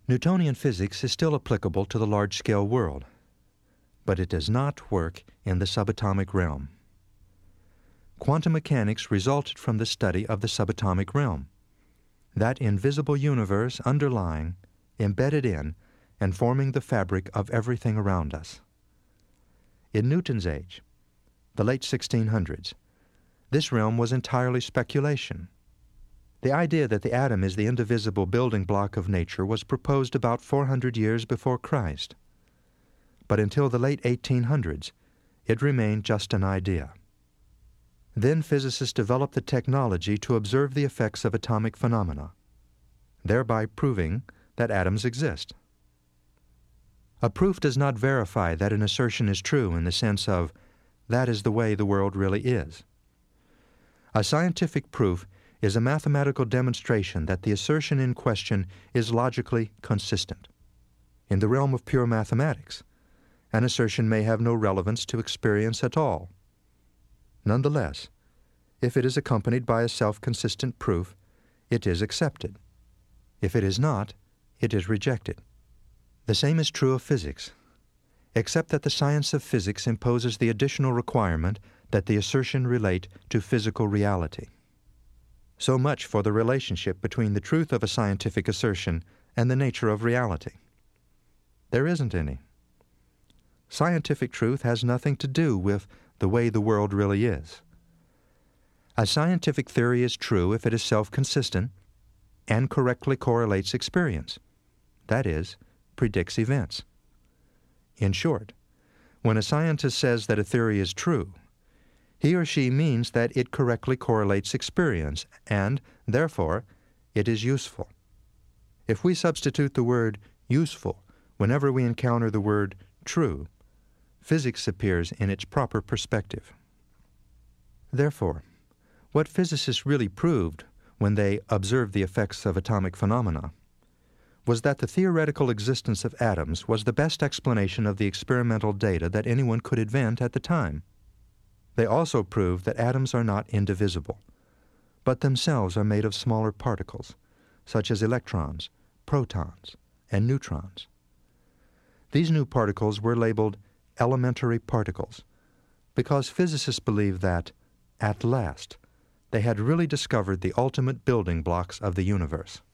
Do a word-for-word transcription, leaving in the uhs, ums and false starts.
Newtonian physics is still applicable to the large-scale world, but it does not work in the subatomic realm. Quantum mechanics resulted from the study of the subatomic realm, that invisible universe underlying, embedded in, and forming the fabric of everything around us. In Newton's age, the late sixteen hundreds, this realm was entirely speculation. The idea that the atom is the indivisible building block of nature was proposed about four hundred years before Christ. But until the late eighteen hundreds, it remained just an idea. Then physicists developed the technology to observe the effects of atomic phenomena, thereby proving that atoms exist. A proof does not verify that an assertion is true in the sense of, that is the way the world really is. A scientific proof is a mathematical demonstration that the assertion in question is logically consistent. In the realm of pure mathematics, an assertion may have no relevance to experience at all. Nonetheless, if it is accompanied by a self-consistent proof, it is accepted. If it is not, it is rejected. The same is true of physics, except that the science of physics imposes the additional requirement that the assertion relate to physical reality. So much for the relationship between the truth of a scientific assertion and the nature of reality. There isn't any. Scientific truth has nothing to do with the way the world really is. A scientific theory is true if it is self-consistent and correctly correlates experience, that is, predicts events. In short, when a scientist says that a theory is true, he or she means that it correctly correlates experience and, therefore, it is useful. If we substitute the word useful whenever we encounter the word true, physics appears in its proper perspective. Therefore, what physicists really proved when they observed the effects of atomic phenomena was that the theoretical existence of atoms was the best explanation of the experimental data that anyone could invent at the time. They also proved that atoms are not indivisible, but themselves are made of smaller particles, such as electrons, protons, and neutrons. These new particles were labeled elementary particles because physicists believed that, at last, they had really discovered the ultimate building blocks of the universe.